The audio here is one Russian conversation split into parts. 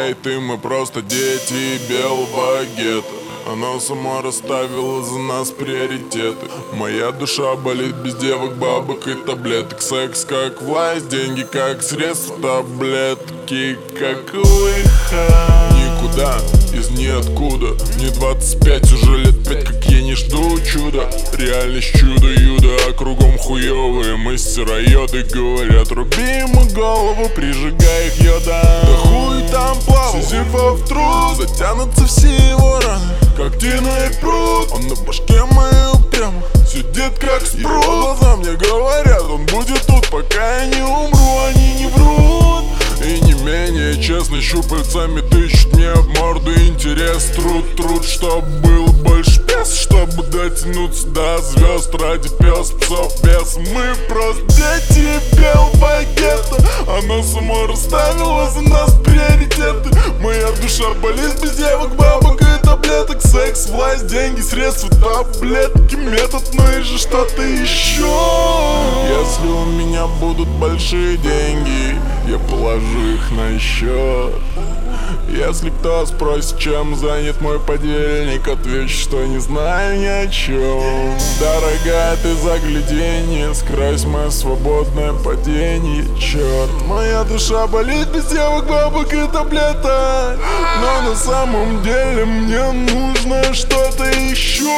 хейт, и мы просто дети белого гетто. Она сама расставила за нас приоритеты. Моя душа болит без девок, бабок и таблеток. Секс как власть, деньги как средства, таблетки как выход. Никуда из ниоткуда. Мне 25, уже лет 5, как я не жду чуда. Реальность чудо-юдо, а кругом хуёвые мастера йоды. Говорят, руби ему голову, прижигай их йода. Да хуй там плавал, Сизифов труд. Затянутся все его раны, как тина и пруд. Он на башке моей упрямо сидит как спрут. Его глаза мне говорят, он будет тут, пока я не умру. Они не врут. И не менее честно щупальцами тычут мне в морду интерес. Труд, чтоб был больше пес, чтобы дотянуться до звезд. Ради пес, псов, без. Мы просто дети белого гетто. Она сама расставила за нас приоритеты. Моя душа болит без девок, бабок и таблеток. Секс, власть, деньги, средства, таблетки, метод, ну и же что-то еще. Если у меня будут большие деньги, я положу их на счет. Если кто спросит, чем занят мой подельник, отвечу, что не знаю ни о чем. Дорогая, ты загляденье, скрась мое свободное падение. Черт, моя душа болит без девок, бабок и таблеток. Но на самом деле мне нужно что-то еще.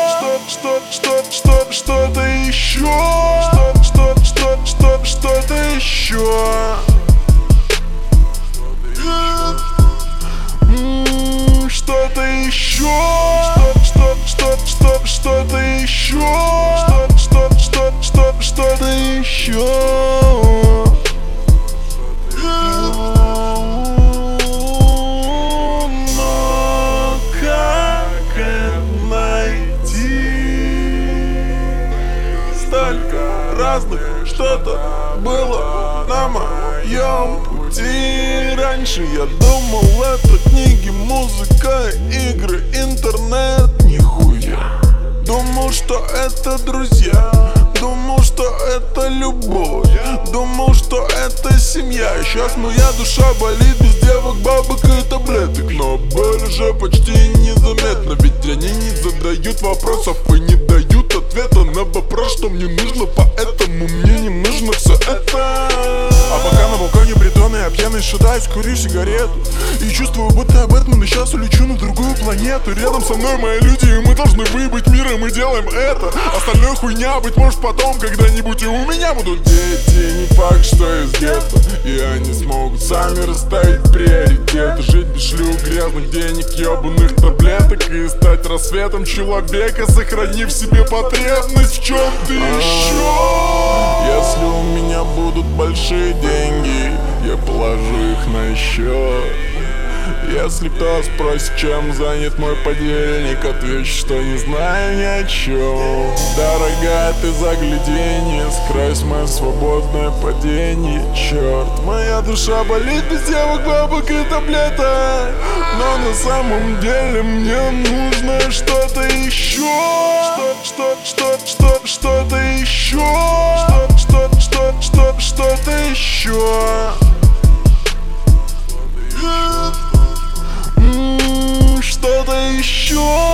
Что-то еще. Что-то еще. Что-то еще. Что-то еще. Что-то еще. Но как это найти? Столько разных что-то было на моем пути. Раньше я думал, это книги, музыка, игры, интернет. Нихуя. Думал, что это друзья. Думал, что это любовь. Думал, что это семья. Сейчас моя душа болит без девок, бабок и таблеток. Но боль уже почти незаметна. Ведь они не задают вопросов и не дают ответа на вопрос, что мне нужно. Поэтому мне не нужно все это. А пока на балконе притона я пьяный шатаюсь, курю сигарету и чувствую, будто я Бэтмен, и сейчас улечу на другую планету. Рядом со мной мои люди, и мы должны выебать мир, и мы делаем это. Остальное хуйня, быть может потом, когда-нибудь и у меня будут дети. Не факт, что из гетто, и они смогут сами расставить приоритеты. Жить без шлюх, грязных денег, ебаных таблеток, и стать рассветом человека, сохранив в себе потребность в чем-то еще. Если у меня будут большие деньги, я положу их на счет. Если кто спросит, чем занят мой подельник, отвечу, что не знаю ни о чем. Дорогая, ты загляденье, скрась мое свободное падение. Черт, моя душа болит без девок, бабок и таблеток. Но на самом деле мне нужно что-то еще. Что-то еще. Что-то еще. Что-то еще.